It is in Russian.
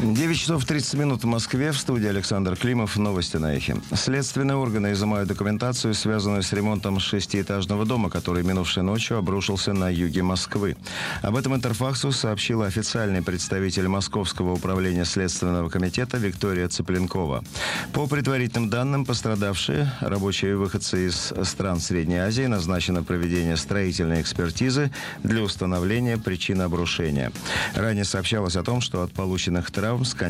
9 часов 30 минут в Москве. В студии Александр Климов. Новости на Эхе. Следственные органы изымают документацию, связанную с ремонтом шестиэтажного дома, который минувшей ночью обрушился на юге Москвы. Об этом Интерфаксу сообщила официальный представитель Московского управления Следственного комитета Виктория Цыпленкова. По предварительным данным, пострадавшие, рабочие выходцы из стран Средней Азии, назначено проведение строительной экспертизы для установления причин обрушения. Ранее сообщалось о том, что от полученных травм